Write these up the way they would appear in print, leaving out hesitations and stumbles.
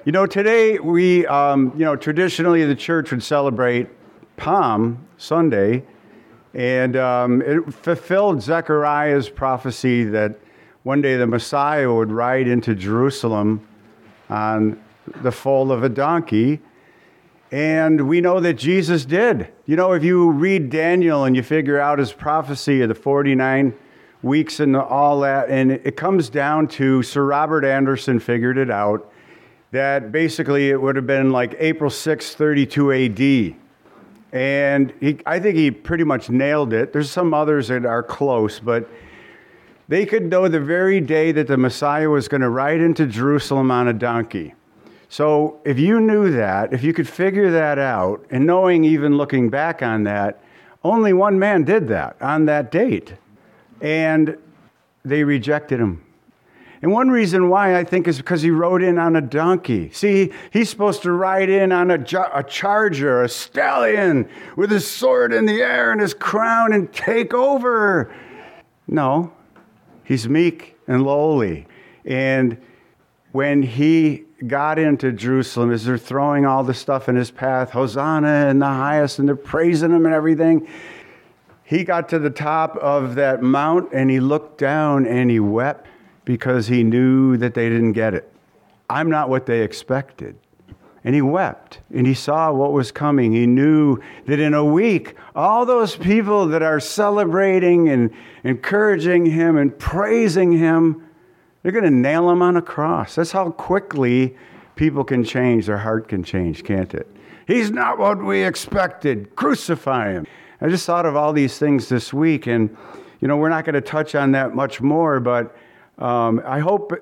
Today traditionally the church would celebrate Palm Sunday, and it fulfilled Zechariah's prophecy that one day the Messiah would ride into Jerusalem on the foal of a donkey, and we know that Jesus did. If you read Daniel and you figure out his prophecy of the 49 weeks and all that, and it comes down to Sir Robert Anderson figured it out, that basically it would have been like April 6, 32 AD. And I think he pretty much nailed it. There's some others that are close, but they could know the very day that the Messiah was going to ride into Jerusalem on a donkey. So if you knew that, if you could figure that out, and knowing even looking back on that, only one man did that on that date. And they rejected him. And one reason why, I think, is because he rode in on a donkey. See, he's supposed to ride in on a charger, a stallion, with his sword in the air and his crown and take over. No, he's meek and lowly. And when he got into Jerusalem, as they're throwing all the stuff in his path, Hosanna in the highest, and they're praising him and everything, he got to the top of that mount and he looked down and he wept, because he knew that they didn't get it. I'm not what they expected. And he wept, and he saw what was coming. He knew that in a week, all those people that are celebrating and encouraging him and praising him, they're going to nail him on a cross. That's how quickly people can change. Their heart can change, can't it? He's not what we expected. Crucify him. I just thought of all these things this week, and we're not going to touch on that much more, but I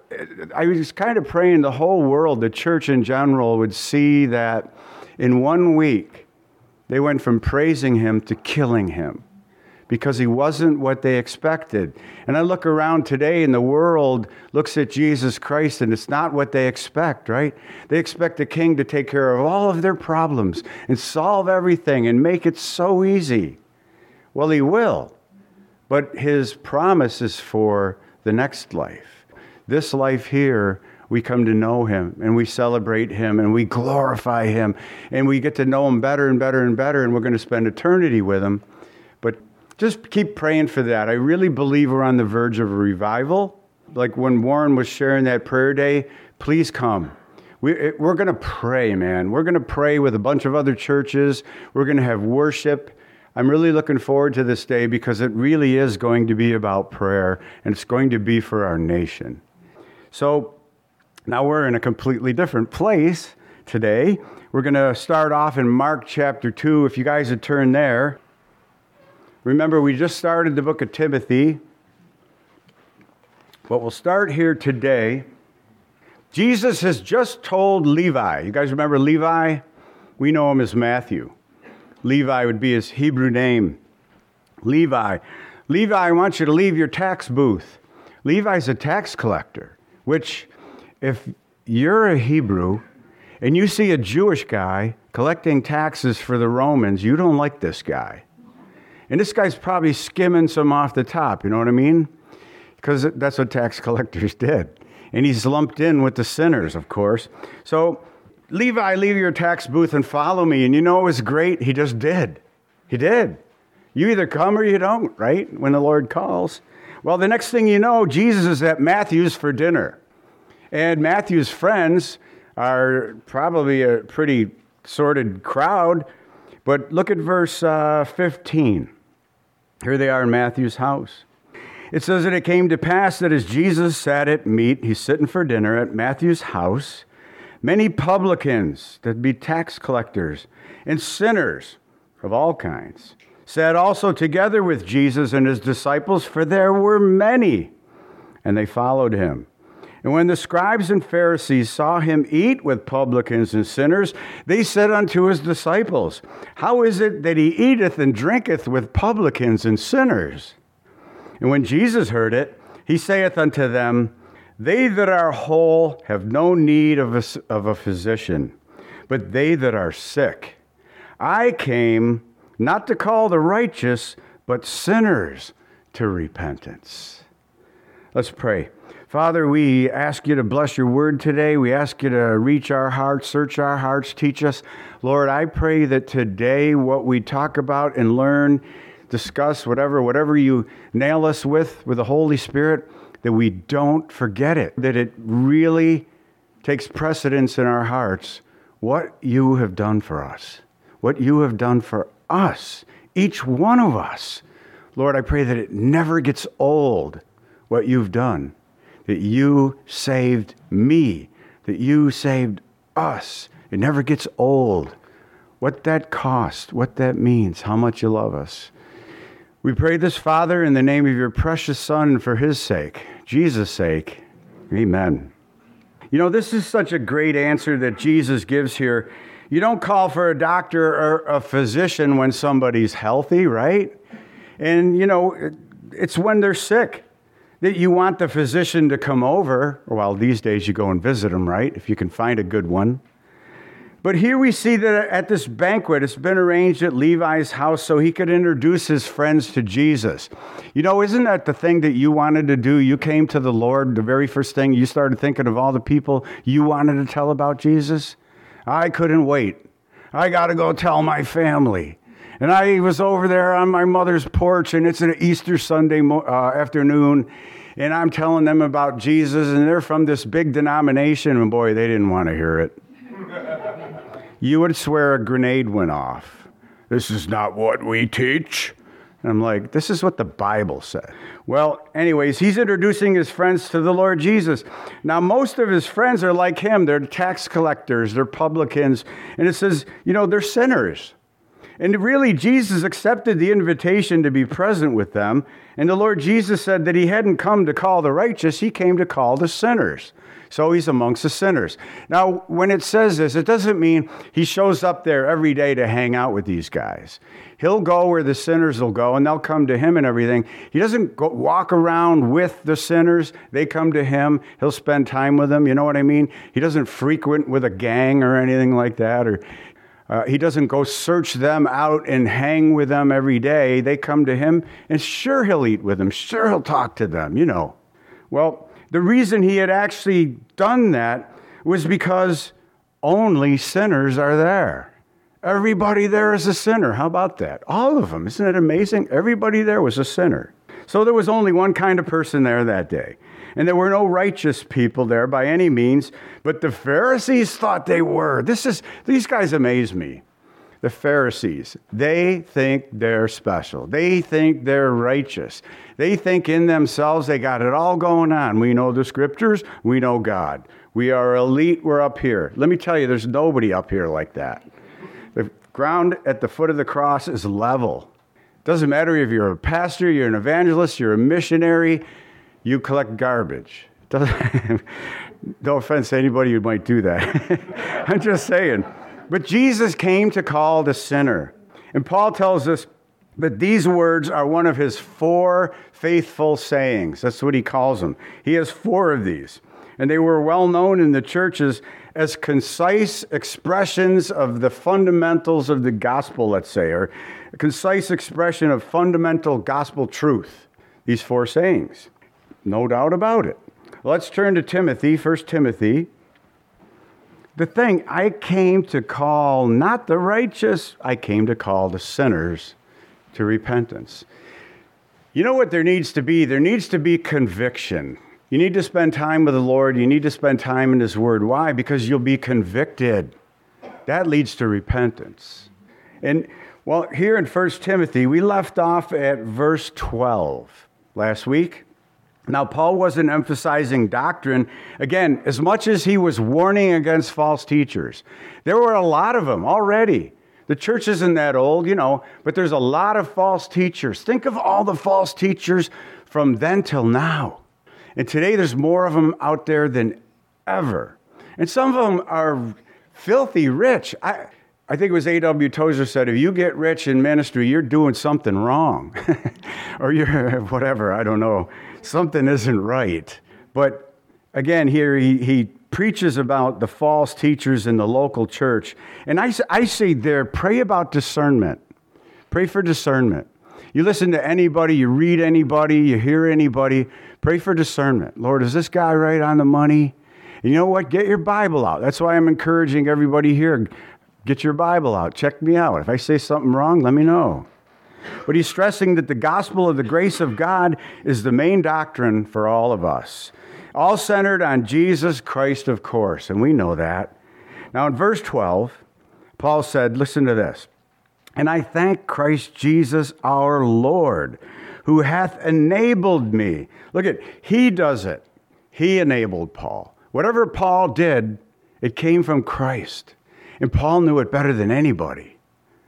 was kind of praying the whole world, the church in general, would see that in 1 week, they went from praising him to killing him because he wasn't what they expected. And I look around today and the world looks at Jesus Christ and it's not what they expect, right? They expect the king to take care of all of their problems and solve everything and make it so easy. Well, he will, but his promise is for the next life. This life here, we come to know him and we celebrate him and we glorify him and we get to know him better and better and better, and we're going to spend eternity with him. But just keep praying for that. I really believe we're on the verge of a revival. Like when Warren was sharing that prayer day, please come. We're going to pray, man. We're going to pray with a bunch of other churches. We're going to have worship. I'm really looking forward to this day because it really is going to be about prayer, and it's going to be for our nation. So now we're in a completely different place today. We're going to start off in Mark chapter 2. If you guys would turn there. Remember, we just started the book of Timothy, but we'll start here today. Jesus has just told Levi. You guys remember Levi? We know him as Matthew. Levi would be his Hebrew name. Levi, I want you to leave your tax booth. Levi's a tax collector, which if you're a Hebrew and you see a Jewish guy collecting taxes for the Romans, you don't like this guy. And this guy's probably skimming some off the top, you know what I mean? Because that's what tax collectors did. And he's lumped in with the sinners, of course. So, Levi, leave your tax booth and follow me. And it was great. He just did. He did. You either come or you don't, right? When the Lord calls. Well, the next thing you know, Jesus is at Matthew's for dinner. And Matthew's friends are probably a pretty sordid crowd. But look at verse 15. Here they are in Matthew's house. It says that it came to pass that as Jesus sat at meat, he's sitting for dinner at Matthew's house, many publicans, that be tax collectors, and sinners of all kinds, sat also together with Jesus and his disciples, for there were many, and they followed him. And when the scribes and Pharisees saw him eat with publicans and sinners, they said unto his disciples, How is it that he eateth and drinketh with publicans and sinners? And when Jesus heard it, he saith unto them, They that are whole have no need of a physician, but they that are sick. I came not to call the righteous, but sinners to repentance. Let's pray. Father, we ask you to bless your word today. We ask you to reach our hearts, search our hearts, teach us. Lord, I pray that today what we talk about and learn, discuss, whatever you nail us with the Holy Spirit, that we don't forget it, that it really takes precedence in our hearts. What you have done for us, what you have done for us, each one of us. Lord, I pray that it never gets old, what you've done. That you saved me, that you saved us. It never gets old. What that cost, what that means, how much you love us. We pray this, Father, in the name of your precious Son and for his sake, Jesus' sake. Amen. You know, this is such a great answer that Jesus gives here. You don't call for a doctor or a physician when somebody's healthy, right? And, you know, it's when they're sick that you want the physician to come over. Well, these days you go and visit them, right? If you can find a good one. But here we see that at this banquet, it's been arranged at Levi's house so he could introduce his friends to Jesus. You know, isn't that the thing that you wanted to do? You came to the Lord, the very first thing, you started thinking of all the people you wanted to tell about Jesus? I couldn't wait. I got to go tell my family. And I was over there on my mother's porch, and it's an Easter Sunday afternoon, and I'm telling them about Jesus, and they're from this big denomination, and boy, they didn't want to hear it. You would swear a grenade went off. This is not what we teach. And I'm like, this is what the Bible said. Well, anyways, he's introducing his friends to the Lord Jesus. Now, most of his friends are like him. They're tax collectors, they're publicans, and it says, you know, they're sinners. And really, Jesus accepted the invitation to be present with them. And the Lord Jesus said that he hadn't come to call the righteous, he came to call the sinners. So he's amongst the sinners. Now, when it says this, it doesn't mean he shows up there every day to hang out with these guys. He'll go where the sinners will go, and they'll come to him and everything. He doesn't walk around with the sinners. They come to him. He'll spend time with them. You know what I mean? He doesn't frequent with a gang or anything like that, or he doesn't go search them out and hang with them every day. They come to him, and sure, he'll eat with them. Sure, he'll talk to them, you know. Well, the reason he had actually done that was because only sinners are there. Everybody there is a sinner. How about that? All of them. Isn't it amazing? Everybody there was a sinner. So there was only one kind of person there that day. And there were no righteous people there by any means, but the Pharisees thought they were. These guys amaze me. The Pharisees, they think they're special. They think they're righteous. They think in themselves they got it all going on. We know the scriptures. We know God. We are elite. We're up here. Let me tell you, there's nobody up here like that. The ground at the foot of the cross is level. Doesn't matter if you're a pastor, you're an evangelist, you're a missionary, you collect garbage. No offense to anybody who might do that. I'm just saying. But Jesus came to call the sinner. And Paul tells us that these words are one of his 4 faithful sayings. That's what he calls them. He has 4 of these. And they were well known in the churches as concise expressions of the fundamentals of the gospel, let's say, or a concise expression of fundamental gospel truth. These 4 sayings. No doubt about it. Let's turn to Timothy, 1 Timothy. The thing, I came to call not the righteous, I came to call the sinners to repentance. You know what there needs to be? There needs to be conviction. You need to spend time with the Lord. You need to spend time in his word. Why? Because you'll be convicted. That leads to repentance. And, well, here in 1 Timothy, we left off at verse 12 last week. Now, Paul wasn't emphasizing doctrine, again, as much as he was warning against false teachers. There were a lot of them already. The church isn't that old, you know, but there's a lot of false teachers. Think of all the false teachers from then till now. And today there's more of them out there than ever. And some of them are filthy rich. I think it was A.W. Tozer said, if you get rich in ministry, you're doing something wrong. Or you're whatever, I don't know. Something isn't right. But again, here he preaches about the false teachers in the local church. And I say there, pray about discernment. Pray for discernment. You listen to anybody, you read anybody, you hear anybody, pray for discernment. Lord, is this guy right on the money? And you know what? Get your Bible out. That's why I'm encouraging everybody here. Get your Bible out. Check me out. If I say something wrong, let me know. But he's stressing that the gospel of the grace of God is the main doctrine for all of us. All centered on Jesus Christ, of course, and we know that. Now in verse 12, Paul said, listen to this. And I thank Christ Jesus our Lord, who hath enabled me. Look at, he does it. He enabled Paul. Whatever Paul did, it came from Christ. And Paul knew it better than anybody.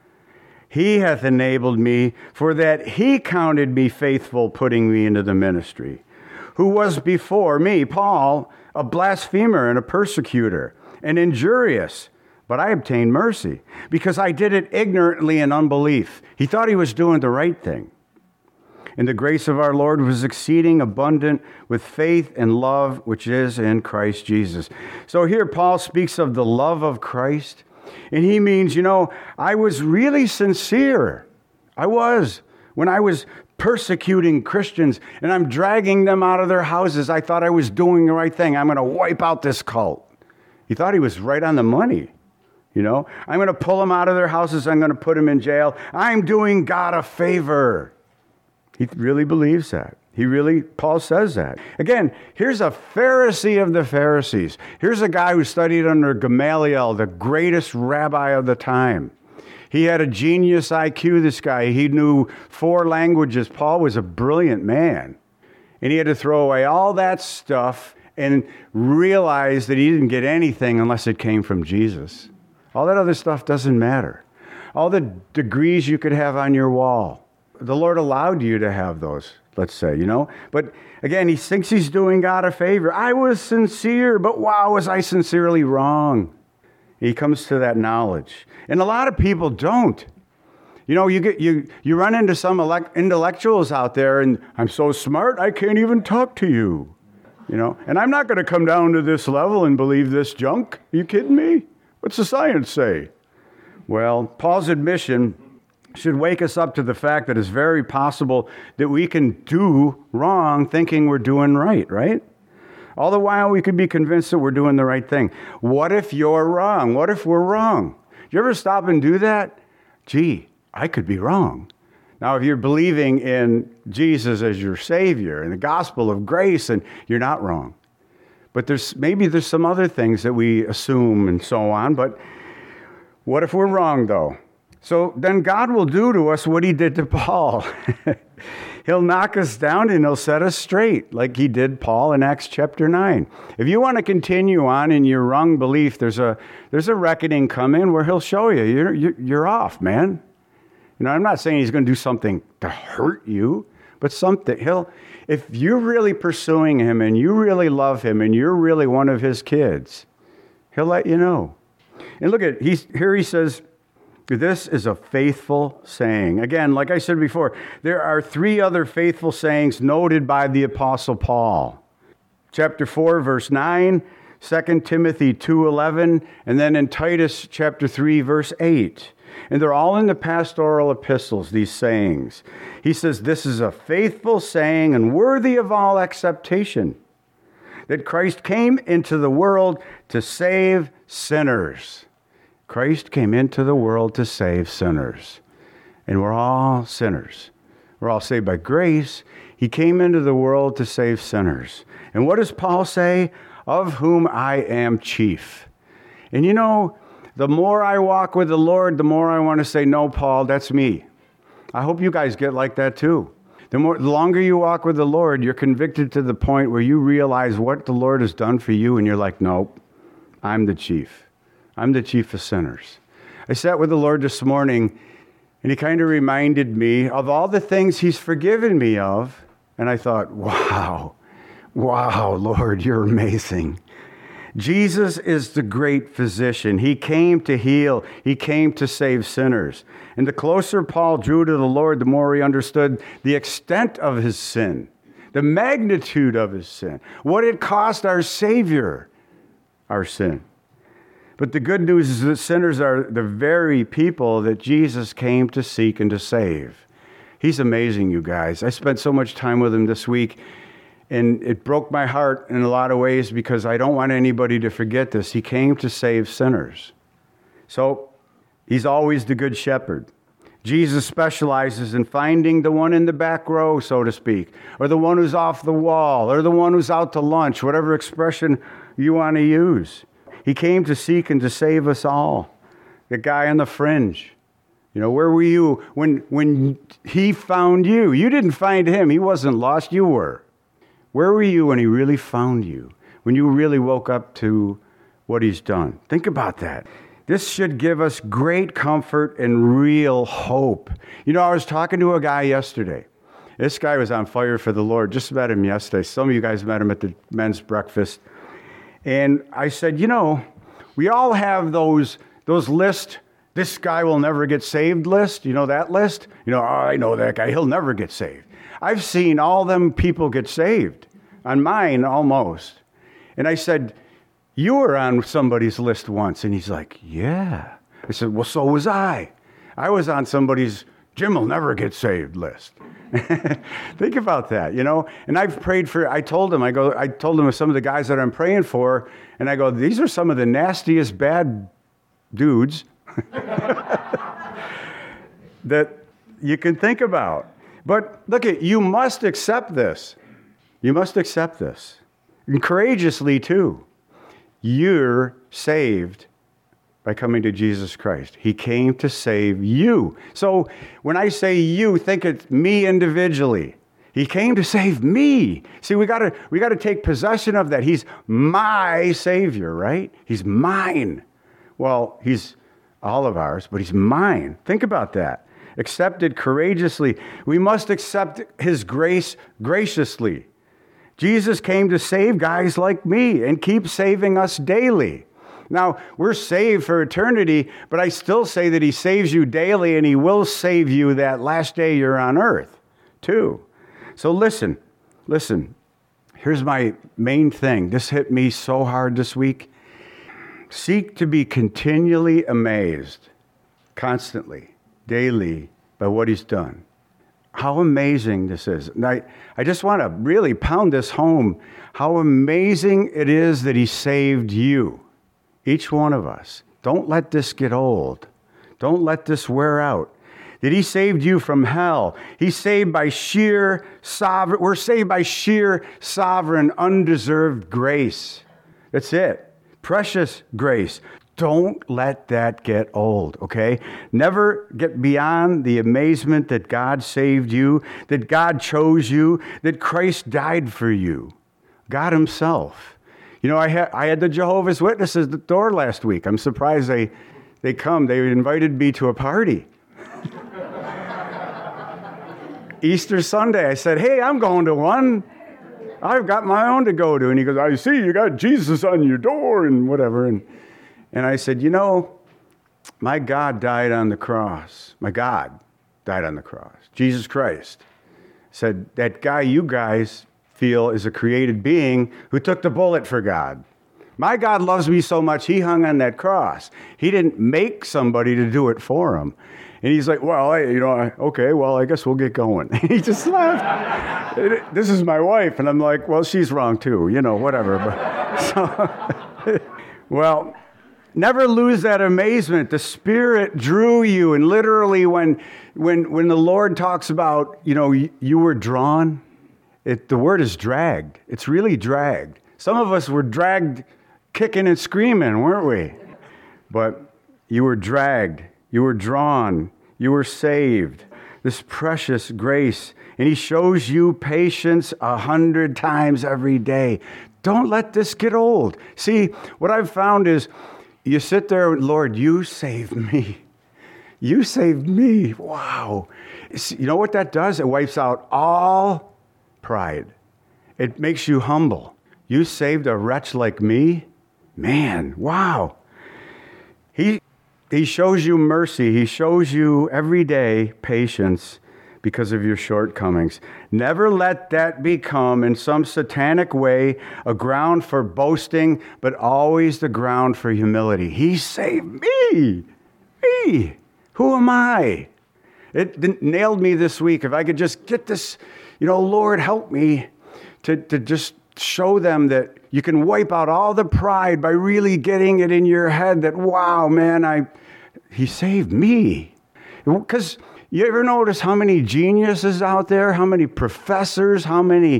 He hath enabled me, for that he counted me faithful, putting me into the ministry. Who was before me, Paul, a blasphemer and a persecutor, and injurious. But I obtained mercy, because I did it ignorantly in unbelief. He thought he was doing the right thing. And the grace of our Lord was exceeding abundant with faith and love, which is in Christ Jesus. So here Paul speaks of the love of Christ. And he means, I was really sincere. I was. When I was persecuting Christians and I'm dragging them out of their houses, I thought I was doing the right thing. I'm going to wipe out this cult. He thought he was right on the money. I'm going to pull them out of their houses. I'm going to put them in jail. I'm doing God a favor. He really believes that. Paul says that. Again, here's a Pharisee of the Pharisees. Here's a guy who studied under Gamaliel, the greatest rabbi of the time. He had a genius IQ, this guy. He knew 4 languages. Paul was a brilliant man. And he had to throw away all that stuff and realize that he didn't get anything unless it came from Jesus. All that other stuff doesn't matter. All the degrees you could have on your wall. The Lord allowed you to have those, let's say, But again, he thinks he's doing God a favor. I was sincere, but wow, was I sincerely wrong? He comes to that knowledge. And a lot of people don't. You run into some intellectuals out there, and I'm so smart, I can't even talk to you. And I'm not going to come down to this level and believe this junk. Are you kidding me? What's the science say? Well, Paul's admission should wake us up to the fact that it's very possible that we can do wrong thinking we're doing right? All the while we could be convinced that we're doing the right thing. What if you're wrong? What if we're wrong? Do you ever stop and do that? Gee, I could be wrong. Now, if you're believing in Jesus as your Savior and the gospel of grace, and you're not wrong. But there's some other things that we assume and so on. But what if we're wrong, though? So then God will do to us what he did to Paul. He'll knock us down and he'll set us straight like he did Paul in Acts chapter 9. If you want to continue on in your wrong belief, there's a reckoning coming where he'll show you. You're off, man. I'm not saying he's going to do something to hurt you, but something. If you're really pursuing him and you really love him and you're really one of his kids, he'll let you know. And look at, here he says, this is a faithful saying. Again, like I said before, there are 3 other faithful sayings noted by the Apostle Paul. Chapter 4, verse 9, 2 Timothy 2:11, and then in Titus chapter 3, verse 8. And they're all in the pastoral epistles, these sayings. He says, this is a faithful saying and worthy of all acceptation, that Christ came into the world to save sinners. Christ came into the world to save sinners. And we're all sinners. We're all saved by grace. He came into the world to save sinners. And what does Paul say? Of whom I am chief. And the more I walk with the Lord, the more I want to say, no, Paul, that's me. I hope you guys get like that too. The longer you walk with the Lord, you're convicted to the point where you realize what the Lord has done for you, and you're like, nope, I'm the chief. I'm the chief of sinners. I sat with the Lord this morning, and he kind of reminded me of all the things he's forgiven me of, and I thought, wow, Lord, you're amazing. Jesus is the great physician. He came to heal. He came to save sinners. And the closer Paul drew to the Lord, the more he understood the extent of his sin, the magnitude of his sin, what it cost our Savior, our sin. But the good news is that sinners are the very people that Jesus came to seek and to save. He's amazing, you guys. I spent so much time with him this week, and it broke my heart in a lot of ways because I don't want anybody to forget this. He came to save sinners. So he's always the good shepherd. Jesus specializes in finding the one in the back row, so to speak, or the one who's off the wall, or the one who's out to lunch, whatever expression you want to use. He came to seek and to save us all. The guy on the fringe. You know, where were you when he found you? You didn't find him. He wasn't lost. You were. Where were you when he really found you? When you really woke up to what he's done? Think about that. This should give us great comfort and real hope. You know, I was talking to a guy yesterday. This guy was on fire for the Lord. Just met him yesterday. Some of you guys met him at the men's breakfast. And I said, you know, we all have those lists. This guy will never get saved list. You know that list? You know, oh, I know that guy. He'll never get saved. I've seen all them people get saved. On mine, almost. And I said, you were on somebody's list once. And he's like, yeah. I said, well, so was I. I was on somebody's Jim will never get saved list. Think about that, you know. And I've prayed for, I told him of some of the guys that I'm praying for. And I go, these are some of the nastiest bad dudes that you can think about. But look, you must accept this. You must accept this. And courageously, too. You're saved by coming to Jesus Christ. He came to save you. So when I say you, think it's me individually. He came to save me. See, we got to take possession of that. He's my Savior, right? He's mine. Well, he's all of ours, but he's mine. Think about that. Accepted courageously. We must accept his grace graciously. Jesus came to save guys like me and keep saving us daily. Now, we're saved for eternity, but I still say that he saves you daily and he will save you that last day you're on earth, too. So listen. Here's my main thing. This hit me so hard this week. Seek to be continually amazed, constantly, daily, by what he's done. How amazing this is. And I just want to really pound this home, how amazing it is that he saved you, each one of us. Don't let this get old. Don't let this wear out. That he saved you from hell. We're saved by sheer, sovereign, undeserved grace. That's it. Precious grace. Don't let that get old, okay? Never get beyond the amazement that God saved you, that God chose you, that Christ died for you. God himself. You know, I had the Jehovah's Witnesses at the door last week. I'm surprised they come. They invited me to a party. Easter Sunday, I said, hey, I'm going to one. I've got my own to go to. And he goes, I see you got Jesus on your door and whatever. And I said, you know, my God died on the cross. My God died on the cross. Jesus Christ said, that guy you guys feel is a created being who took the bullet for God. My God loves me so much, he hung on that cross. He didn't make somebody to do it for him. And he's like, well, okay, well, I guess we'll get going. He just laughed. This is my wife. And I'm like, well, she's wrong too, you know, whatever. Well, never lose that amazement. The Spirit drew you. And literally when the Lord talks about, you know, you were drawn, the word is dragged. It's really dragged. Some of us were dragged kicking and screaming, weren't we? But you were dragged. You were drawn. You were saved. This precious grace. And he shows you patience 100 times every day. Don't let this get old. See, what I've found is you sit there, Lord, you saved me. You saved me. Wow. You know what that does? It wipes out all pride. It makes you humble. You saved a wretch like me? Man, wow. He shows you mercy. He shows you every day patience because of your shortcomings. Never let that become, in some satanic way, a ground for boasting, but always the ground for humility. He saved me. Me. Who am I? It nailed me this week. If I could just get this, Lord, help me to just show them that you can wipe out all the pride by really getting it in your head that, wow, man, he saved me. Because you ever notice how many geniuses out there, how many professors, how many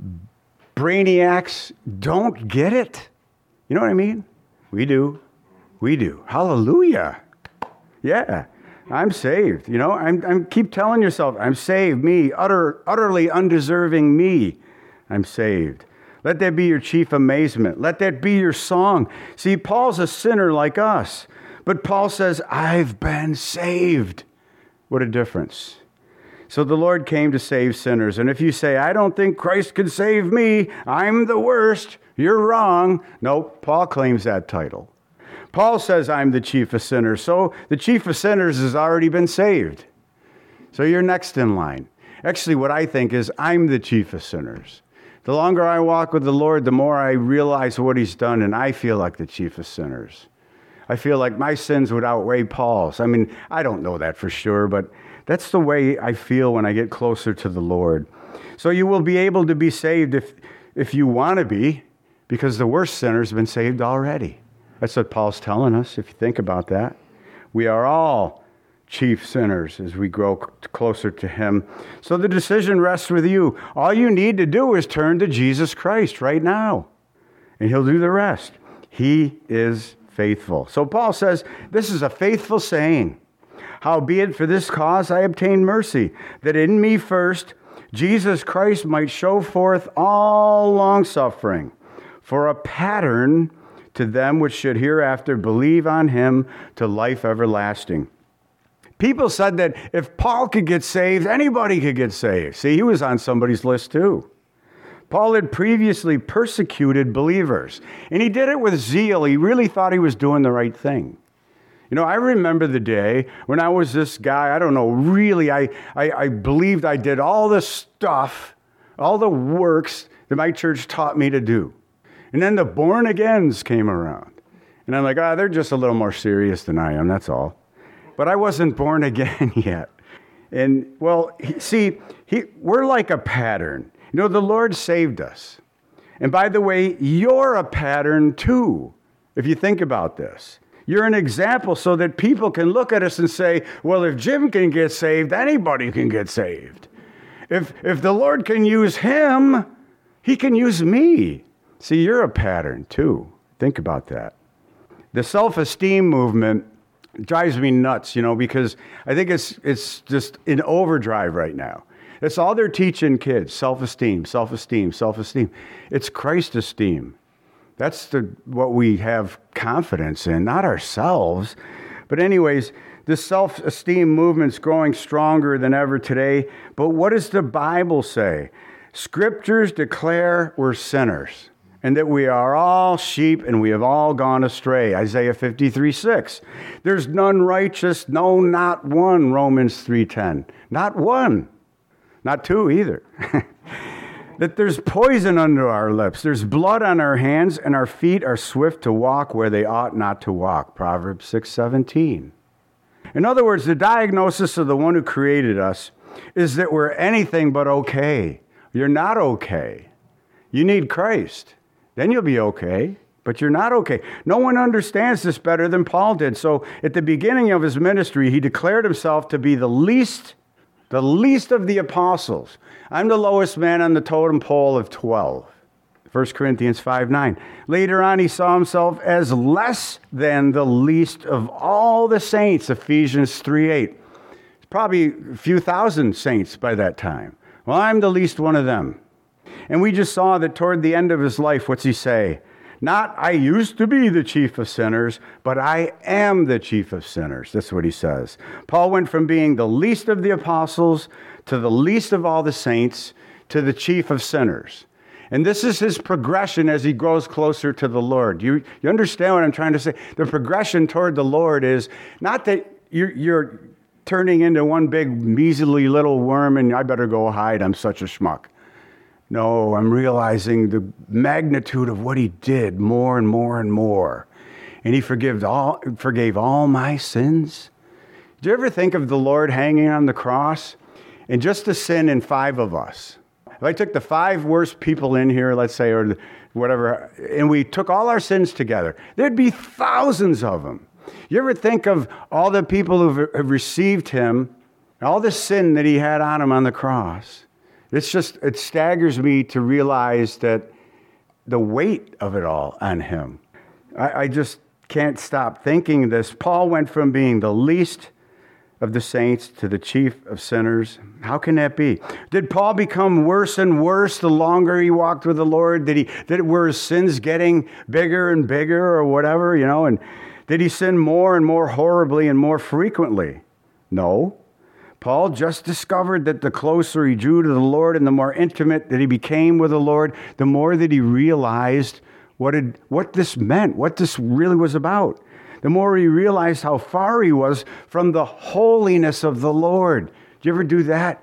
brainiacs don't get it? You know what I mean? We do. Hallelujah. Yeah, I'm saved. I'm keep telling yourself, I'm saved, me, utterly undeserving me. I'm saved. Let that be your chief amazement. Let that be your song. See, Paul's a sinner like us, but Paul says, I've been saved. What a difference. So the Lord came to save sinners. And if you say, I don't think Christ could save me, I'm the worst, you're wrong. No, Paul claims that title. Paul says, I'm the chief of sinners. So the chief of sinners has already been saved. So you're next in line. Actually, what I think is I'm the chief of sinners. The longer I walk with the Lord, the more I realize what he's done, and I feel like the chief of sinners. I feel like my sins would outweigh Paul's. I mean, I don't know that for sure, but that's the way I feel when I get closer to the Lord. So you will be able to be saved if you want to be, because the worst sinners have been saved already. That's what Paul's telling us, if you think about that. We are all chief sinners as we grow closer to him. So the decision rests with you. All you need to do is turn to Jesus Christ right now, and he'll do the rest. He is faithful. So Paul says, this is a faithful saying. Howbeit for this cause I obtained mercy, that in me first Jesus Christ might show forth all longsuffering, for a pattern to them which should hereafter believe on him to life everlasting. People said that if Paul could get saved, anybody could get saved. See, he was on somebody's list too. Paul had previously persecuted believers, and he did it with zeal. He really thought he was doing the right thing. I remember the day when I was this guy, I don't know, really, I believed I did all this stuff, all the works that my church taught me to do. And then the born-agains came around. And I'm like, they're just a little more serious than I am, that's all. But I wasn't born again yet. And, well, we're like a pattern. The Lord saved us. And by the way, you're a pattern too, if you think about this. You're an example so that people can look at us and say, well, if Jim can get saved, anybody can get saved. If the Lord can use him, he can use me. See, you're a pattern too. Think about that. The self-esteem movement drives me nuts, because I think it's just in overdrive right now. That's all they're teaching kids, self-esteem, self-esteem, self-esteem. It's Christ esteem. That's what we have confidence in, not ourselves. But anyways, this self-esteem movement's growing stronger than ever today. But what does the Bible say? Scriptures declare we're sinners, and that we are all sheep and we have all gone astray. Isaiah 53:6. There's none righteous, no, not one. Romans 3:10. Not one. Not two either. That there's poison under our lips. There's blood on our hands, and our feet are swift to walk where they ought not to walk. Proverbs 6:17. In other words, the diagnosis of the one who created us is that we're anything but okay. You're not okay. You need Christ. Then you'll be okay, but you're not okay. No one understands this better than Paul did. So at the beginning of his ministry, he declared himself to be the least of the apostles. I'm the lowest man on the totem pole of 12. 1 Corinthians 5:9. Later on, he saw himself as less than the least of all the saints. Ephesians 3:8. It's probably a few thousand saints by that time. Well, I'm the least one of them. And we just saw that toward the end of his life, what's he say? Not, I used to be the chief of sinners, but I am the chief of sinners. That's what he says. Paul went from being the least of the apostles to the least of all the saints to the chief of sinners. And this is his progression as he grows closer to the Lord. You understand what I'm trying to say? The progression toward the Lord is not that you're turning into one big measly little worm and I better go hide, I'm such a schmuck. No, I'm realizing the magnitude of what he did more and more and more. And he forgave all my sins. Do you ever think of the Lord hanging on the cross and just the sin in 5 of us? If I took the 5 worst people in here, let's say, or whatever, and we took all our sins together, there'd be thousands of them. You ever think of all the people who have received him, all the sin that he had on him on the cross? It staggers me to realize that the weight of it all on him. I just can't stop thinking this. Paul went from being the least of the saints to the chief of sinners. How can that be? Did Paul become worse and worse the longer he walked with the Lord? Were his sins getting bigger and bigger or whatever, and did he sin more and more horribly and more frequently? No. Paul just discovered that the closer he drew to the Lord and the more intimate that he became with the Lord, the more that he realized what this meant, what this really was about. The more he realized how far he was from the holiness of the Lord. Do you ever do that?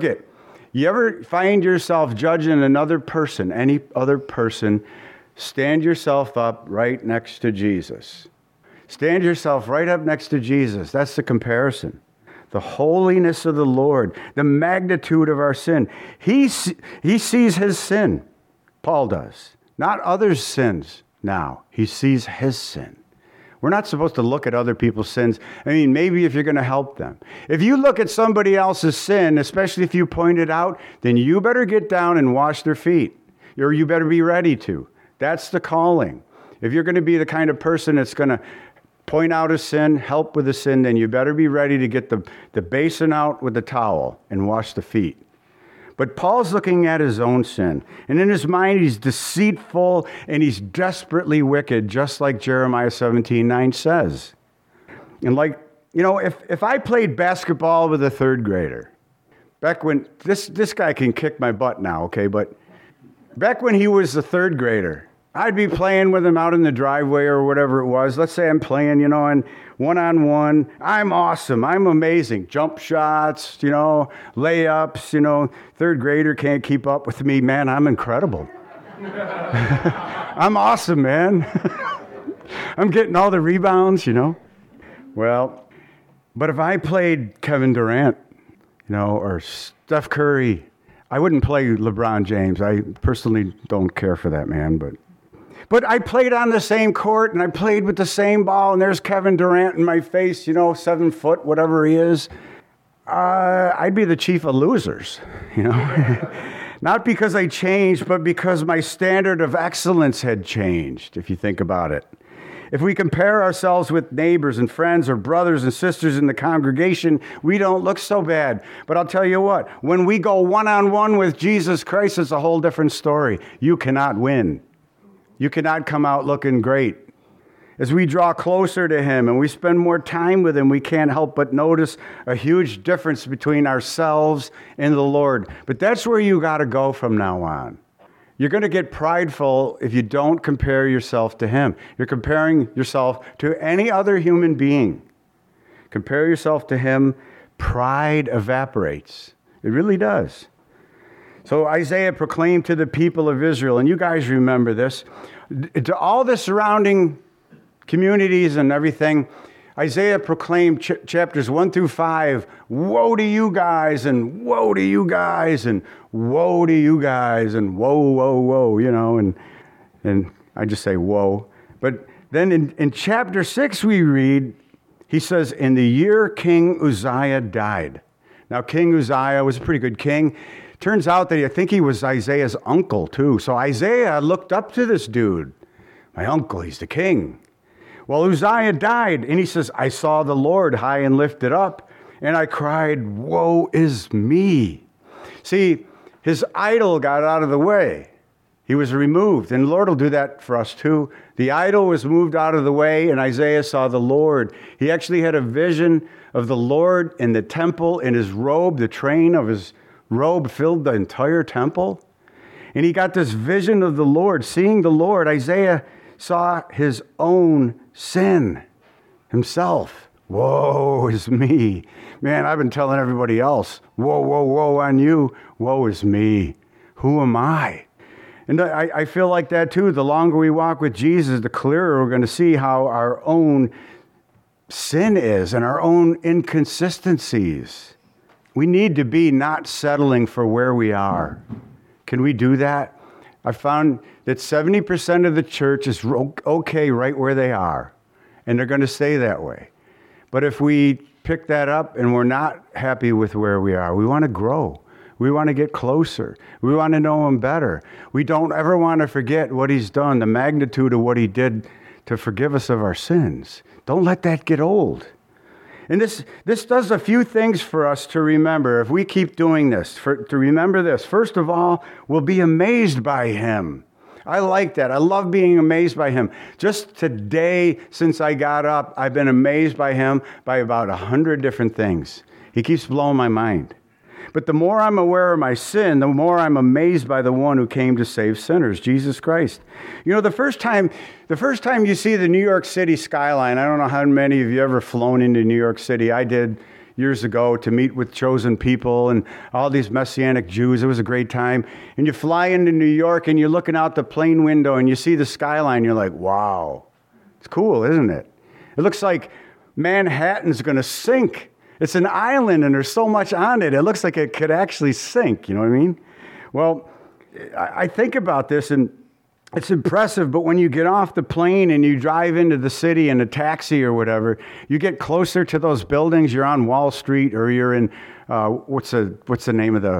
You ever find yourself judging another person, any other person? Stand yourself up right next to Jesus. Stand yourself right up next to Jesus. That's the comparison. The holiness of the Lord, the magnitude of our sin. He sees his sin. Paul does. Not others' sins now. He sees his sin. We're not supposed to look at other people's sins. Maybe if you're going to help them. If you look at somebody else's sin, especially if you point it out, then you better get down and wash their feet. Or you better be ready to. That's the calling. If you're going to be the kind of person that's going to point out a sin, help with a sin, then you better be ready to get the basin out with the towel and wash the feet. But Paul's looking at his own sin. And in his mind, he's deceitful and he's desperately wicked, just like Jeremiah 17:9 says. And if I played basketball with a 3rd grader, back when, this guy can kick my butt now, okay, but back when he was a 3rd grader, I'd be playing with him out in the driveway or whatever it was. Let's say I'm playing, and one-on-one. I'm awesome. I'm amazing. Jump shots, layups, 3rd grader can't keep up with me. Man, I'm incredible. I'm awesome, man. I'm getting all the rebounds, Well, but if I played Kevin Durant, or Steph Curry, I wouldn't play LeBron James. I personally don't care for that man, But I played on the same court, and I played with the same ball, and there's Kevin Durant in my face, 7 foot, whatever he is. I'd be the chief of losers, Not because I changed, but because my standard of excellence had changed, if you think about it. If we compare ourselves with neighbors and friends or brothers and sisters in the congregation, we don't look so bad. But I'll tell you what, when we go one-on-one with Jesus Christ, it's a whole different story. You cannot win. You cannot come out looking great. As we draw closer to him and we spend more time with him, we can't help but notice a huge difference between ourselves and the Lord. But that's where you got to go from now on. You're going to get prideful if you don't compare yourself to him. You're comparing yourself to any other human being. Compare yourself to him, pride evaporates. It really does. So Isaiah proclaimed to the people of Israel, and you guys remember this, to all the surrounding communities and everything, Isaiah proclaimed chapters 1 through 5, woe to you guys, and woe to you guys, and woe to you guys, and whoa, whoa, whoa, and I just say whoa. But then in chapter 6 we read, he says, in the year King Uzziah died. Now King Uzziah was a pretty good king. Turns out that I think he was Isaiah's uncle too. So Isaiah looked up to this dude. My uncle, he's the king. Well, Uzziah died, and he says, I saw the Lord high and lifted up, and I cried, woe is me. See, his idol got out of the way. He was removed, and the Lord will do that for us too. The idol was moved out of the way, and Isaiah saw the Lord. He actually had a vision of the Lord in the temple, in his robe. The train of his robe filled the entire temple. And he got this vision of the Lord. Seeing the Lord, Isaiah saw his own sin himself. Woe is me. Man, I've been telling everybody else, whoa, whoa, whoa on you. Woe is me. Who am I? And I feel like that too. The longer we walk with Jesus, the clearer we're going to see how our own sin is and our own inconsistencies. We need to be not settling for where we are. Can we do that? I found that 70% of the church is okay right where they are, and they're going to stay that way. But if we pick that up and we're not happy with where we are, we want to grow. We want to get closer. We want to know him better. We don't ever want to forget what he's done, the magnitude of what he did to forgive us of our sins. Don't let that get old. And this does a few things for us to remember. If we keep doing this, to remember this, first of all, we'll be amazed by him. I like that. I love being amazed by him. Just today, since I got up, I've been amazed by him by about 100 different things. He keeps blowing my mind. But the more I'm aware of my sin, the more I'm amazed by the one who came to save sinners, Jesus Christ. You know, the first time you see the New York City skyline, I don't know how many of you ever flown into New York City. I did years ago to meet with chosen people and all these Messianic Jews. It was a great time. And you fly into New York and you're looking out the plane window and you see the skyline. You're like, wow, it's cool, isn't it? It looks like Manhattan's going to sink. It's an island and there's so much on it. It looks like it could actually sink. You know what I mean? Well, I think about this and it's impressive, but when you get off the plane and you drive into the city in a taxi or whatever, you get closer to those buildings. You're on Wall Street or you're in, what's the name of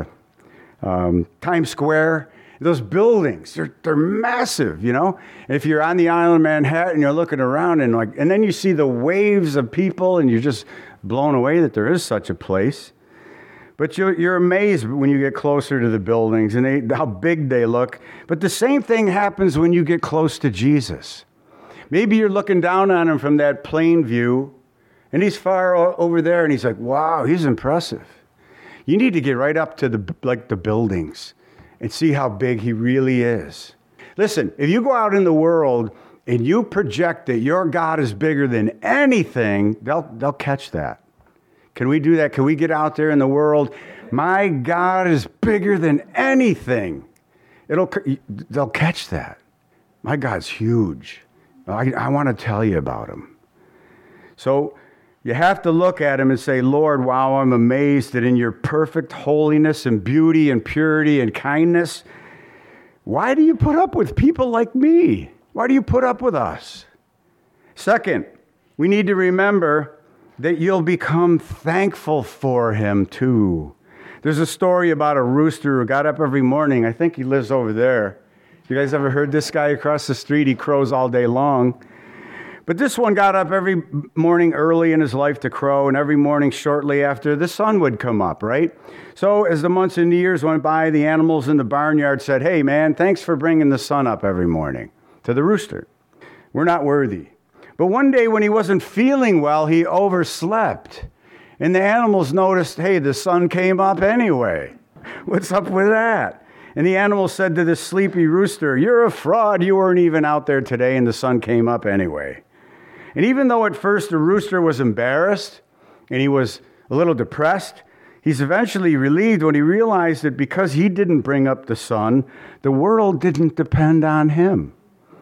the, Times Square. Those buildings, they're massive, you know? And if you're on the island of Manhattan, you're looking around and then you see the waves of people and you're just blown away that there is such a place. But you're amazed when you get closer to the buildings and how big they look. But the same thing happens when you get close to Jesus. Maybe you're looking down on him from that plane view, and he's far over there, and he's like, wow, he's impressive. You need to get right up to the buildings and see how big he really is. Listen, if you go out in the world and you project that your God is bigger than anything, they'll catch that. Can we do that? Can we get out there in the world? My God is bigger than anything. They'll catch that. My God's huge. I want to tell you about him. So you have to look at him and say, Lord, wow, I'm amazed that in your perfect holiness and beauty and purity and kindness, why do you put up with people like me? Why do you put up with us? Second, we need to remember that you'll become thankful for him too. There's a story about a rooster who got up every morning. I think he lives over there. You guys ever heard this guy across the street? He crows all day long. But this one got up every morning early in his life to crow, and every morning shortly after the sun would come up, right? So as the months and the years went by, the animals in the barnyard said, hey man, thanks for bringing the sun up every morning to the rooster. We're not worthy. But one day when he wasn't feeling well, he overslept. And the animals noticed, hey, the sun came up anyway. What's up with that? And the animals said to the sleepy rooster, you're a fraud. You weren't even out there today and the sun came up anyway. And even though at first the rooster was embarrassed and he was a little depressed, he's eventually relieved when he realized that because he didn't bring up the sun, the world didn't depend on him.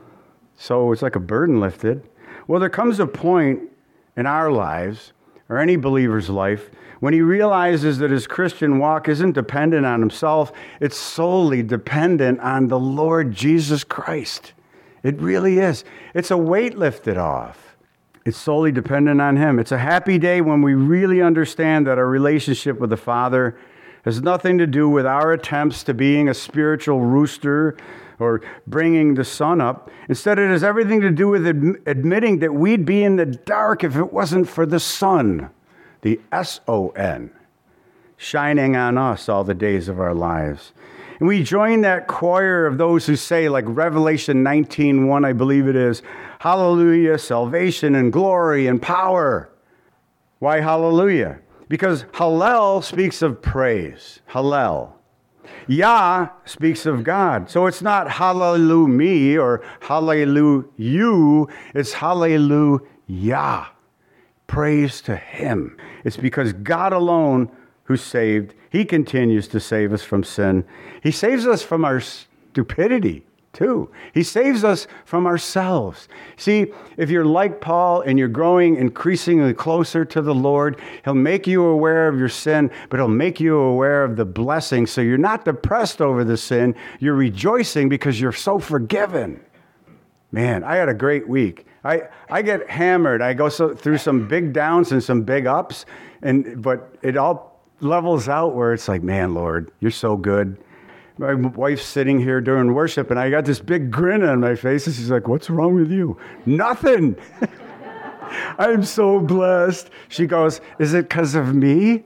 So it's like a burden lifted. Well, there comes a point in our lives, or any believer's life, when he realizes that his Christian walk isn't dependent on himself, it's solely dependent on the Lord Jesus Christ. It really is. It's a weight lifted off. It's solely dependent on him. It's a happy day when we really understand that our relationship with the Father has nothing to do with our attempts to being a spiritual rooster or bringing the sun up. Instead, it has everything to do with admitting that we'd be in the dark if it wasn't for the sun, the S-O-N, shining on us all the days of our lives. And we join that choir of those who say, like Revelation 19:1, I believe it is, hallelujah, salvation and glory and power. Why hallelujah? Because Hallel speaks of praise. Hallel. Yah speaks of God. So it's not hallelujah me or hallelujah you. It's hallelujah. Praise to him. It's because God alone who saved. He continues to save us from sin. He saves us from our stupidity. too. He saves us from ourselves. See, if you're like Paul and you're growing increasingly closer to the Lord, he'll make you aware of your sin, but he'll make you aware of the blessing. So you're not depressed over the sin. You're rejoicing because you're so forgiven. Man, I had a great week. I get hammered. I go through some big downs and some big ups, but it all levels out where it's like, man, Lord, you're so good. My wife's sitting here during worship, and I got this big grin on my face, and she's like, what's wrong with you? Nothing. I'm so blessed. She goes, is it because of me?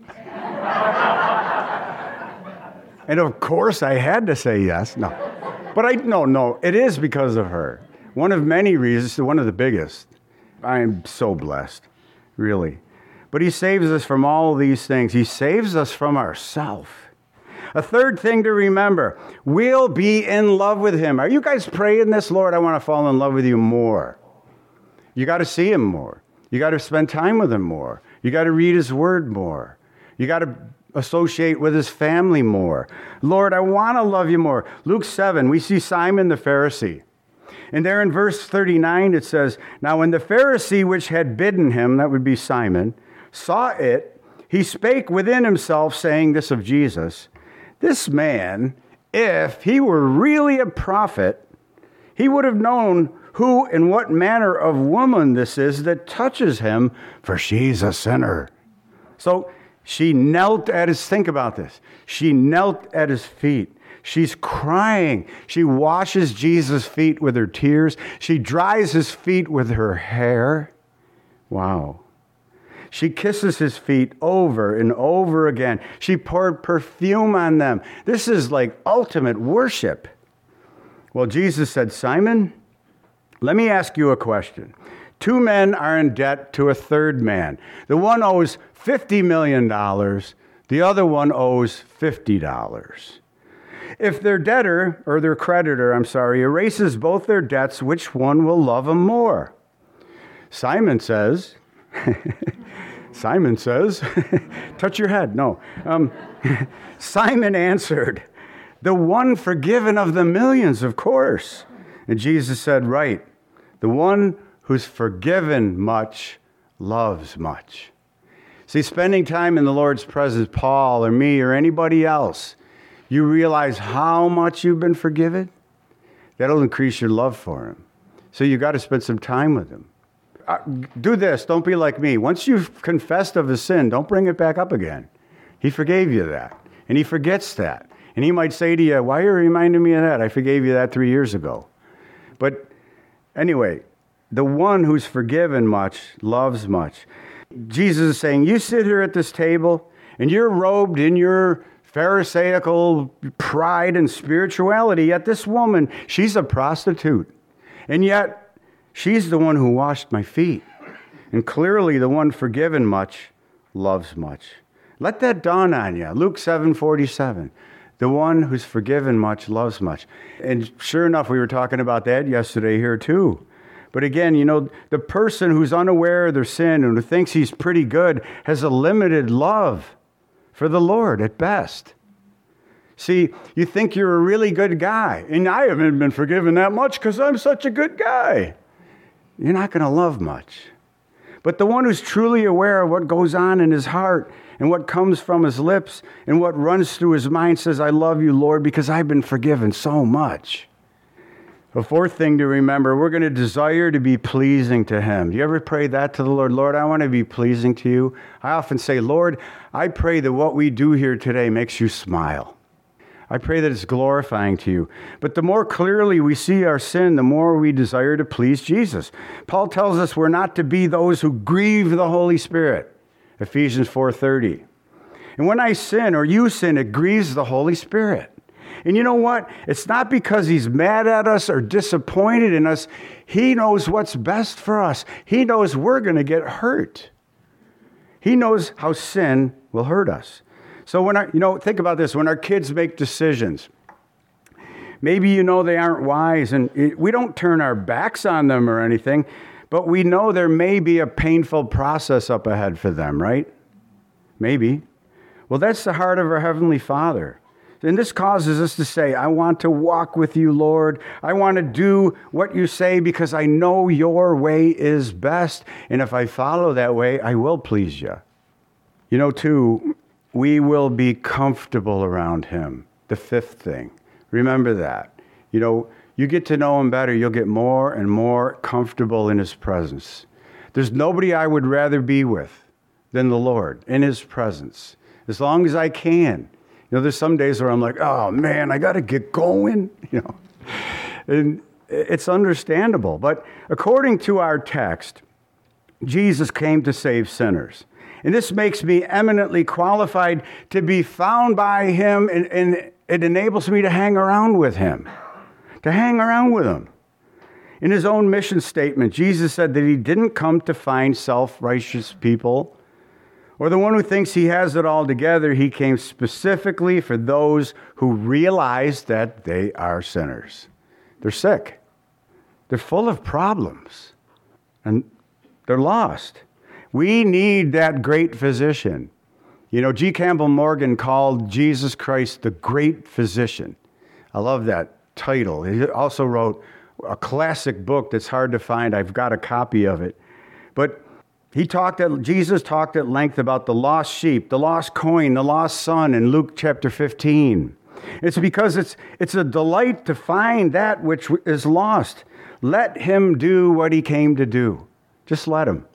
And of course, I had to say yes. No. But no, it is because of her. One of many reasons, one of the biggest. I am so blessed, really. But he saves us from all these things. He saves us from ourselves. A third thing to remember, we'll be in love with him. Are you guys praying this? Lord, I want to fall in love with you more. You got to see him more. You got to spend time with him more. You got to read his word more. You got to associate with his family more. Lord, I want to love you more. Luke 7, we see Simon the Pharisee. And there in verse 39, it says, now when the Pharisee which had bidden him, that would be Simon, saw it, he spake within himself, saying this of Jesus, this man, if he were really a prophet, he would have known who and what manner of woman this is that touches him, for she's a sinner. So she knelt at his, think about this, she knelt at his feet. She's crying. She washes Jesus' feet with her tears. She dries his feet with her hair. Wow. She kisses his feet over and over again. She poured perfume on them. This is like ultimate worship. Well, Jesus said, Simon, let me ask you a question. 2 men are in debt to a third man. The one owes $50 million. The other one owes $50. If their debtor, or their creditor, erases both their debts, which one will love him more? Simon says, touch your head, no. Simon answered, the one forgiven of the millions, of course. And Jesus said, right, the one who's forgiven much loves much. See, spending time in the Lord's presence, Paul or me or anybody else, you realize how much you've been forgiven? That'll increase your love for him. So you got to spend some time with him. Do this. Don't be like me. Once you've confessed of a sin, don't bring it back up again. He forgave you that. And he forgets that. And he might say to you, why are you reminding me of that? I forgave you that 3 years ago. But anyway, the one who's forgiven much loves much. Jesus is saying, you sit here at this table and you're robed in your Pharisaical pride and spirituality, yet this woman, she's a prostitute. And yet, she's the one who washed my feet. And clearly, the one forgiven much loves much. Let that dawn on you. Luke 7:47. The one who's forgiven much loves much. And sure enough, we were talking about that yesterday here too. But again, the person who's unaware of their sin and who thinks he's pretty good has a limited love for the Lord at best. See, you think you're a really good guy, and I haven't been forgiven that much because I'm such a good guy. You're not going to love much. But the one who's truly aware of what goes on in his heart and what comes from his lips and what runs through his mind says, I love you, Lord, because I've been forgiven so much. A fourth thing to remember, we're going to desire to be pleasing to him. Do you ever pray that to the Lord? Lord, I want to be pleasing to you. I often say, Lord, I pray that what we do here today makes you smile. I pray that it's glorifying to you. But the more clearly we see our sin, the more we desire to please Jesus. Paul tells us we're not to be those who grieve the Holy Spirit. Ephesians 4:30. And when I sin or you sin, it grieves the Holy Spirit. And you know what? It's not because he's mad at us or disappointed in us. He knows what's best for us. He knows we're going to get hurt. He knows how sin will hurt us. So think about this. When our kids make decisions, maybe they aren't wise, and we don't turn our backs on them or anything, but we know there may be a painful process up ahead for them, right? Maybe. Well, that's the heart of our Heavenly Father. And this causes us to say, I want to walk with you, Lord. I want to do what you say because I know your way is best. And if I follow that way, I will please you. You know, too, we will be comfortable around him. The fifth thing. Remember that. You know, you get to know him better, you'll get more and more comfortable in his presence. There's nobody I would rather be with than the Lord in his presence, as long as I can. You know, there's some days where I'm like, oh man, I got to get going, you know. And it's understandable. But according to our text, Jesus came to save sinners. And this makes me eminently qualified to be found by him, and it enables me to hang around with him. To hang around with him. In his own mission statement, Jesus said that he didn't come to find self-righteous people or the one who thinks he has it all together. He came specifically for those who realize that they are sinners. They're sick. They're full of problems. And they're lost. We need that great physician. You know, G. Campbell Morgan called Jesus Christ the great physician. I love that title. He also wrote a classic book that's hard to find. I've got a copy of it. But Jesus talked at length about the lost sheep, the lost coin, the lost son in Luke chapter 15. It's because it's a delight to find that which is lost. Let him do what he came to do. Just let him.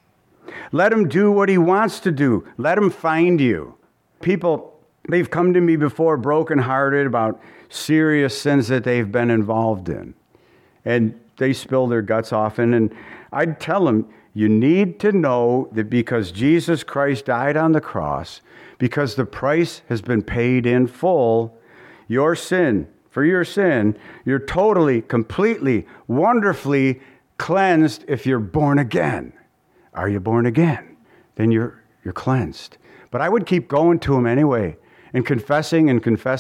Let him do what he wants to do. Let him find you. People, they've come to me before brokenhearted about serious sins that they've been involved in. And they spill their guts often. And I'd tell them, you need to know that because Jesus Christ died on the cross, because the price has been paid in full, your sin, you're totally, completely, wonderfully cleansed if you're born again. Are you born again? Then you're cleansed. But I would keep going to him anyway and confessing,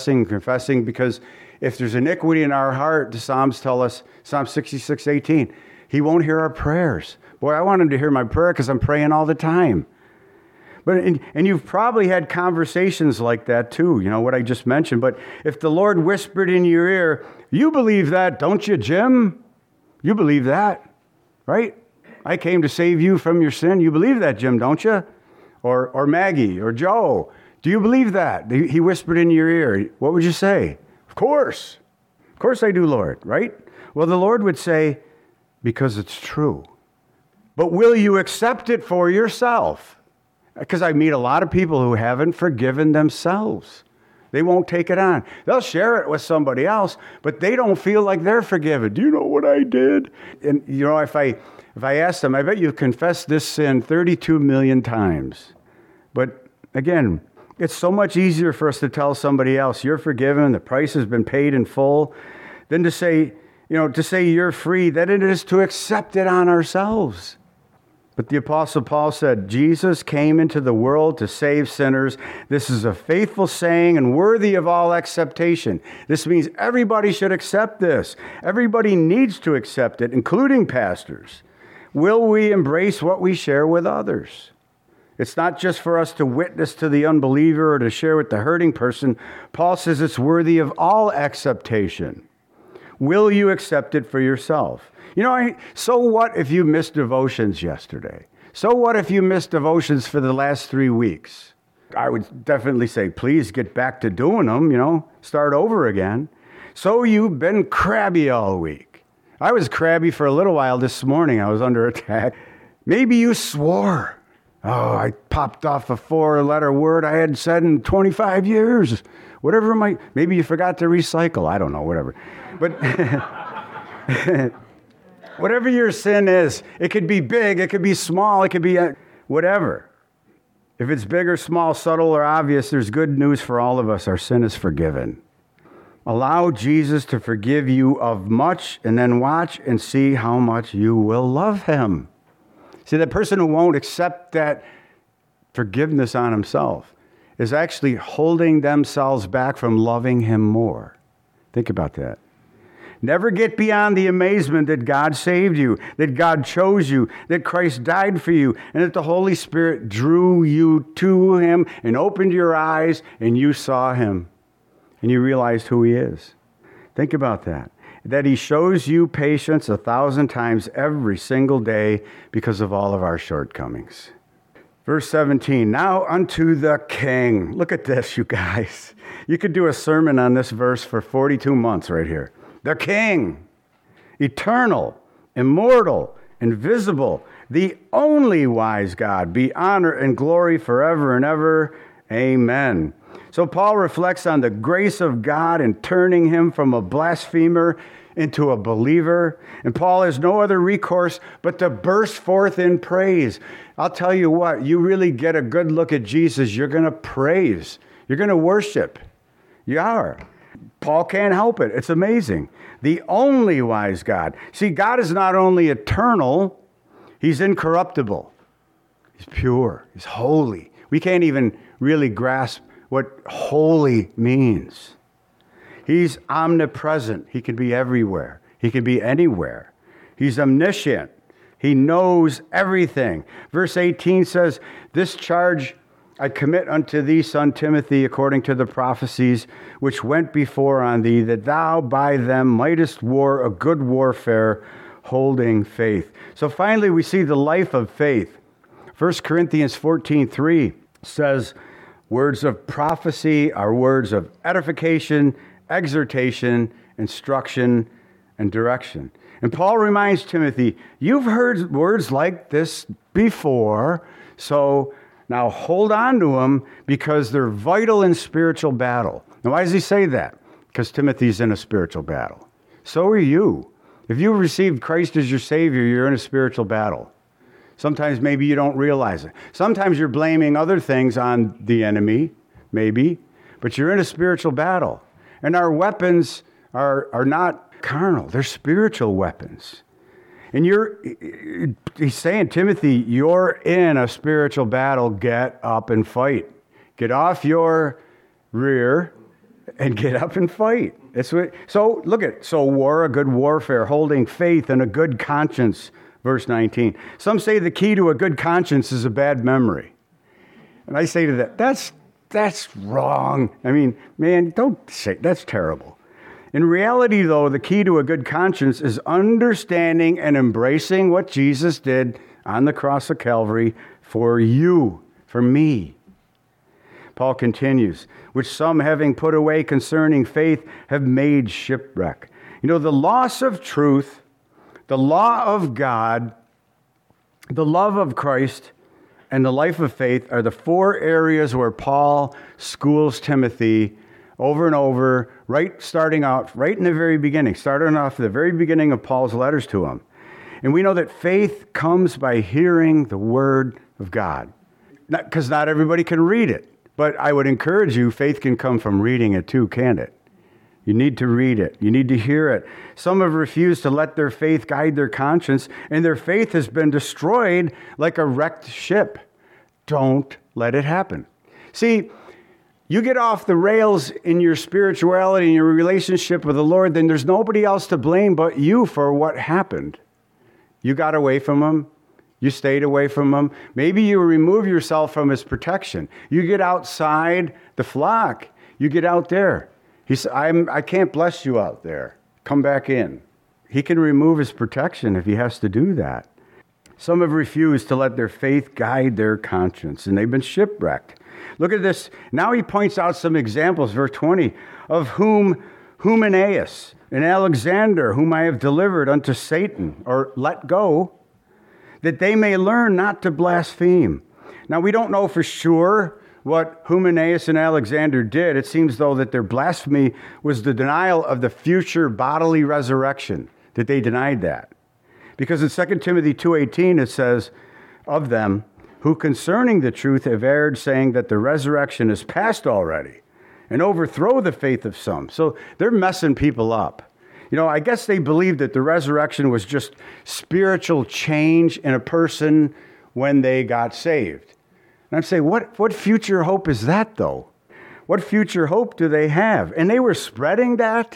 because if there's iniquity in our heart, the Psalms tell us, Psalm 66:18, he won't hear our prayers. Boy, I want him to hear my prayer because I'm praying all the time. And you've probably had conversations like that too, you know, what I just mentioned. But if the Lord whispered in your ear, you believe that, don't you, Jim? You believe that, right? I came to save you from your sin. You believe that, Jim, don't you? Or Maggie, or Joe. Do you believe that? He whispered in your ear. What would you say? Of course. Of course I do, Lord, right? Well, the Lord would say, because it's true. But will you accept it for yourself? Because I meet a lot of people who haven't forgiven themselves. They won't take it on. They'll share it with somebody else, but they don't feel like they're forgiven. Do you know what I did? And, you know, if I ask them, I bet you've confessed this sin 32 million times. But, again, it's so much easier for us to tell somebody else, you're forgiven, the price has been paid in full, than to say you're free, than it is to accept it on ourselves. But the Apostle Paul said, Jesus came into the world to save sinners. This is a faithful saying and worthy of all acceptation. This means everybody should accept this. Everybody needs to accept it, including pastors. Will we embrace what we share with others? It's not just for us to witness to the unbeliever or to share with the hurting person. Paul says it's worthy of all acceptation. Will you accept it for yourself? You know, so what if you missed devotions yesterday? So what if you missed devotions for the last 3 weeks? I would definitely say, please get back to doing them, you know, start over again. So you've been crabby all week. I was crabby for a little while this morning. I was under attack. Maybe you swore. Oh, I popped off a 4-letter word I hadn't said in 25 years. Whatever maybe you forgot to recycle. I don't know, whatever. But whatever your sin is, it could be big, it could be small, it could be whatever. If it's big or small, subtle or obvious, there's good news for all of us. Our sin is forgiven. Allow Jesus to forgive you of much, and then watch and see how much you will love him. See, that person who won't accept that forgiveness on himself is actually holding themselves back from loving him more. Think about that. Never get beyond the amazement that God saved you, that God chose you, that Christ died for you, and that the Holy Spirit drew you to him and opened your eyes and you saw him. and you realized who he is. Think about that. That he shows you patience 1,000 times every single day because of all of our shortcomings. Verse 17, now unto the King. Look at this, you guys. You could do a sermon on this verse for 42 months right here. The King, eternal, immortal, invisible, the only wise God, be honor and glory forever and ever. Amen. So Paul reflects on the grace of God in turning him from a blasphemer into a believer. And Paul has no other recourse but to burst forth in praise. I'll tell you what, you really get a good look at Jesus, you're going to praise. You're going to worship. You are. Paul can't help it. It's amazing. The only wise God. See, God is not only eternal, he's incorruptible. He's pure. He's holy. We can't even really grasp what holy means. He's omnipresent. He can be everywhere. He can be anywhere. He's omniscient. He knows everything. Verse 18 says, this charge I commit unto thee, son Timothy, according to the prophecies which went before on thee, that thou by them mightest war a good warfare, holding faith. So finally we see the life of faith. 1 Corinthians 14:3 says, words of prophecy are words of edification, exhortation, instruction, and direction. And Paul reminds Timothy, you've heard words like this before, so now hold on to them because they're vital in spiritual battle. Now, why does he say that? Because Timothy's in a spiritual battle. So are you. If you received Christ as your Savior, you're in a spiritual battle. Sometimes maybe you don't realize it. Sometimes you're blaming other things on the enemy, maybe, but you're in a spiritual battle. And our weapons are not carnal. They're spiritual weapons. And he's saying, Timothy, you're in a spiritual battle. Get up and fight. Get off your rear and get up and fight. So look at, so war, a good warfare, holding faith and a good conscience. Verse 19. Some say the key to a good conscience is a bad memory. And I say to that, that's wrong. I mean, man, don't say, that's terrible. In reality, though, the key to a good conscience is understanding and embracing what Jesus did on the cross of Calvary for you, for me. Paul continues, which some having put away concerning faith have made shipwreck. You know, the loss of truth, the law of God, the love of Christ, and the life of faith are the four areas where Paul schools Timothy over and over, starting out right in the very beginning, starting off the very beginning of Paul's letters to him. And we know that faith comes by hearing the word of God. Because not everybody can read it. But I would encourage you, faith can come from reading it too, can't it? You need to read it. You need to hear it. Some have refused to let their faith guide their conscience, and their faith has been destroyed like a wrecked ship. Don't let it happen. See, you get off the rails in your spirituality and your relationship with the Lord, then there's nobody else to blame but you for what happened. You got away from him. You stayed away from him. Maybe you remove yourself from his protection. You get outside the flock. You get out there. He said, I can't bless you out there. Come back in. He can remove his protection if he has to do that. Some have refused to let their faith guide their conscience, and they've been shipwrecked. Look at this. Now he points out some examples, verse 20, of whom Hymenaeus and Alexander, whom I have delivered unto Satan, or let go, that they may learn not to blaspheme. Now we don't know for sure what Hymenaeus and Alexander did. It seems though that their blasphemy was the denial of the future bodily resurrection, that they denied that. Because in 2 Timothy 2:18 it says of them, who concerning the truth have erred, saying that the resurrection is past already, and overthrow the faith of some. So they're messing people up. You know, I guess they believed that the resurrection was just spiritual change in a person when they got saved. And I'd say, what future hope is that, though? What future hope do they have? And they were spreading that.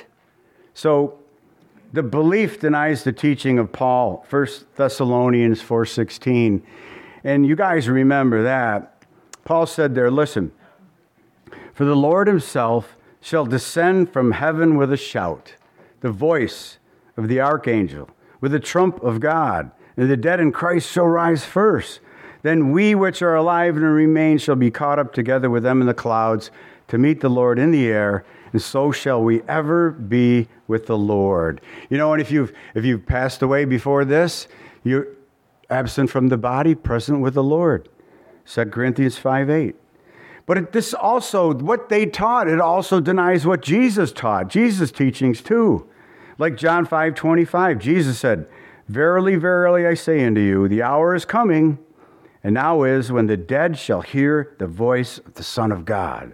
So the belief denies the teaching of Paul, 1 Thessalonians 4:16. And you guys remember that. Paul said there, listen, for the Lord himself shall descend from heaven with a shout, the voice of the archangel, with the trump of God, and the dead in Christ shall rise first. Then we which are alive and remain shall be caught up together with them in the clouds to meet the Lord in the air, and so shall we ever be with the Lord. You know, and if you've passed away before this, you're absent from the body, present with the Lord. 2 Corinthians 5:8. But this also, what they taught, it also denies what Jesus taught, Jesus' teachings too. Like John 5:25, Jesus said, "Verily, verily, I say unto you, the hour is coming, and now is, when the dead shall hear the voice of the Son of God.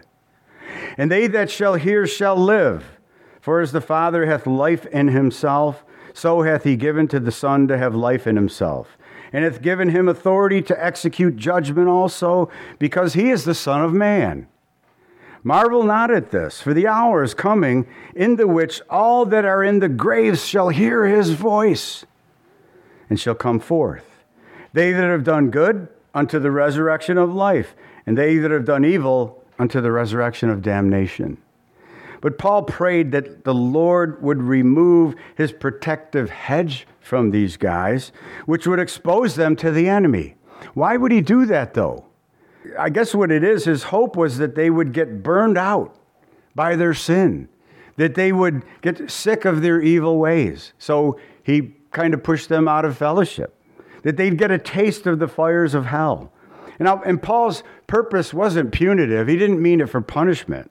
And they that shall hear shall live. For as the Father hath life in himself, so hath he given to the Son to have life in himself, and hath given him authority to execute judgment also, because he is the Son of Man. Marvel not at this, for the hour is coming, in the which all that are in the graves shall hear his voice, and shall come forth. They that have done good, unto the resurrection of life, and they that have done evil, unto the resurrection of damnation." But Paul prayed that the Lord would remove his protective hedge from these guys, which would expose them to the enemy. Why would he do that, though? I guess what it is, his hope was that they would get burned out by their sin, that they would get sick of their evil ways. So he kind of pushed them out of fellowship, that they'd get a taste of the fires of hell. And Paul's purpose wasn't punitive. He didn't mean it for punishment.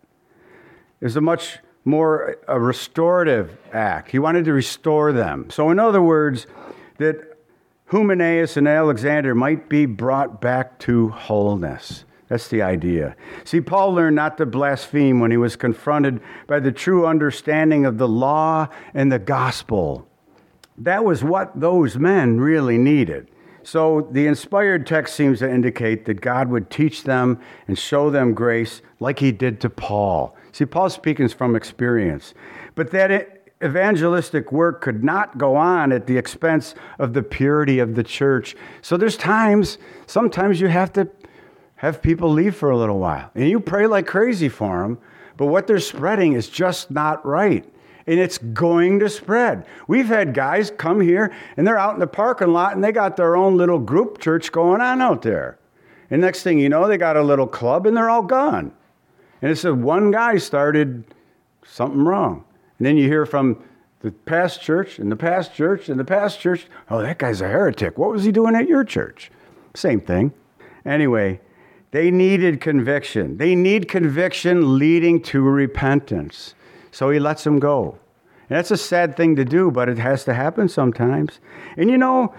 It was a much more a restorative act. He wanted to restore them. So in other words, that Hymenaeus and Alexander might be brought back to wholeness. That's the idea. See, Paul learned not to blaspheme when he was confronted by the true understanding of the law and the gospel. That was what those men really needed. So the inspired text seems to indicate that God would teach them and show them grace like he did to Paul. See, Paul's speaking from experience. But that evangelistic work could not go on at the expense of the purity of the church. So sometimes you have to have people leave for a little while. And you pray like crazy for them, but what they're spreading is just not right. And it's going to spread. We've had guys come here, and they're out in the parking lot, and they got their own little group church going on out there. And next thing you know, they got a little club, and they're all gone. And it said one guy started something wrong. And then you hear from the past church, and the past church, and the past church, "Oh, that guy's a heretic. What was he doing at your church?" Same thing. Anyway, they needed conviction. They need conviction leading to repentance. So he lets them go. And that's a sad thing to do, but it has to happen sometimes. And you know,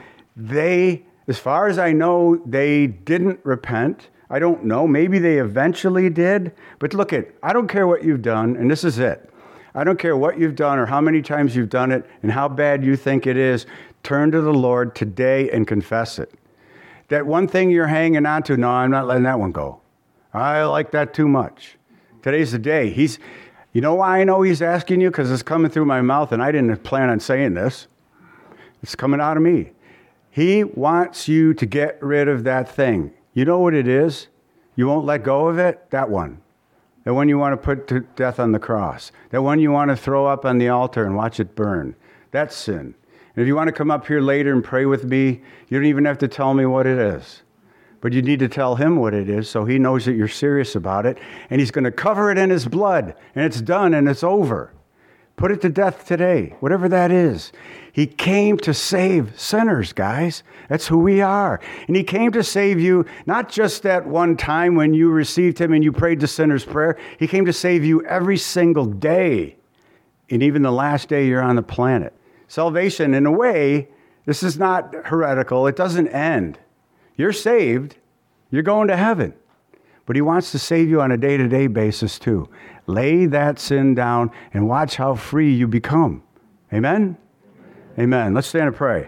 as far as I know, they didn't repent. I don't know. Maybe they eventually did. But look I don't care what you've done, and this is it. I don't care what you've done or how many times you've done it and how bad you think it is. Turn to the Lord today and confess it. That one thing you're hanging on to, no, I'm not letting that one go. I like that too much. Today's the day. You know why I know he's asking you? Because it's coming through my mouth, and I didn't plan on saying this. It's coming out of me. He wants you to get rid of that thing. You know what it is? You won't let go of it? That one. That one you want to put to death on the cross. That one you want to throw up on the altar and watch it burn. That's sin. And if you want to come up here later and pray with me, you don't even have to tell me what it is. But you need to tell him what it is so he knows that you're serious about it. And he's going to cover it in his blood. And it's done and it's over. Put it to death today, whatever that is. He came to save sinners, guys. That's who we are. And he came to save you, not just that one time when you received him and you prayed the sinner's prayer. He came to save you every single day. And even the last day you're on the planet. Salvation, in a way, this is not heretical. It doesn't end. You're saved. You're going to heaven. But he wants to save you on a day-to-day basis too. Lay that sin down and watch how free you become. Amen? Amen. Let's stand and pray.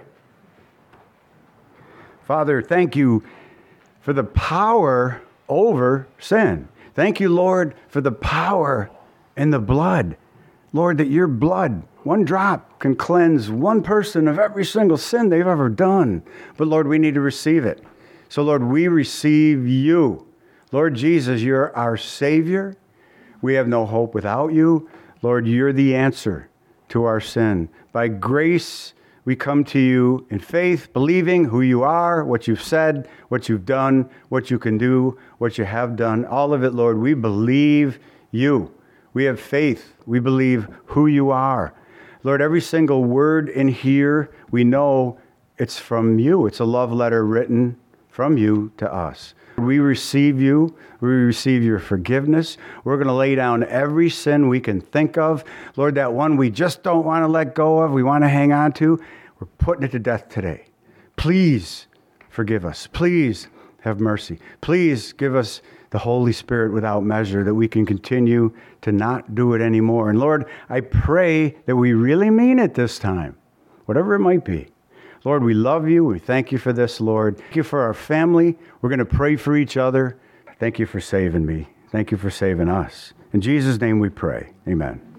Father, thank you for the power over sin. Thank you, Lord, for the power in the blood. Lord, that your blood, one drop, can cleanse one person of every single sin they've ever done. But Lord, we need to receive it. So Lord, we receive you. Lord Jesus, you're our Savior. We have no hope without you. Lord, you're the answer to our sin. By grace, we come to you in faith, believing who you are, what you've said, what you've done, what you can do, what you have done. All of it, Lord, we believe you. We have faith. We believe who you are. Lord, every single word in here, we know it's from you. It's a love letter written from you to us. We receive you. We receive your forgiveness. We're going to lay down every sin we can think of. Lord, that one we just don't want to let go of, we want to hang on to, we're putting it to death today. Please forgive us. Please have mercy. Please give us the Holy Spirit without measure, that we can continue to not do it anymore. And Lord, I pray that we really mean it this time, whatever it might be. Lord, we love you. We thank you for this, Lord. Thank you for our family. We're going to pray for each other. Thank you for saving me. Thank you for saving us. In Jesus' name we pray. Amen.